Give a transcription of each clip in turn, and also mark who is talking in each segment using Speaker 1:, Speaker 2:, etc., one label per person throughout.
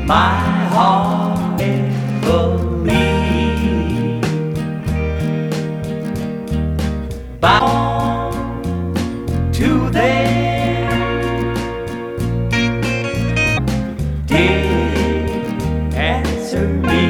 Speaker 1: my heart believe. Bound to them did answer me.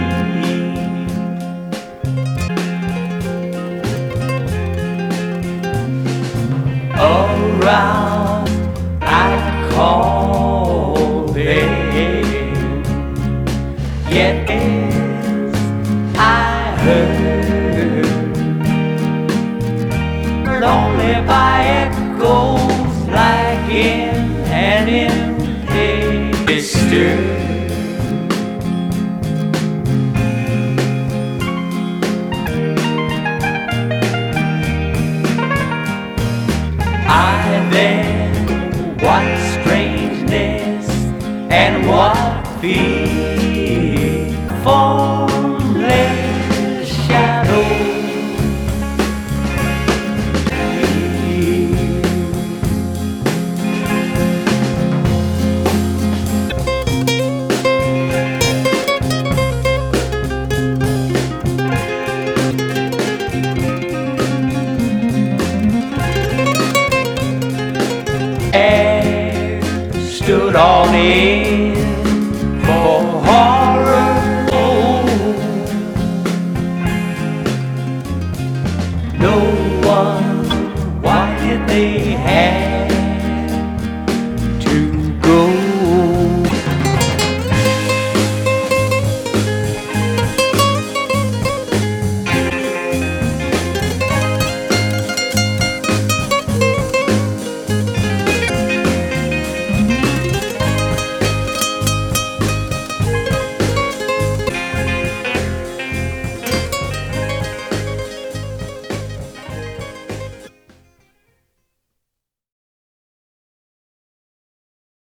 Speaker 1: Around I called them, yet as I heard only by echoes like in an empty stir. I then, what strangeness and what fear for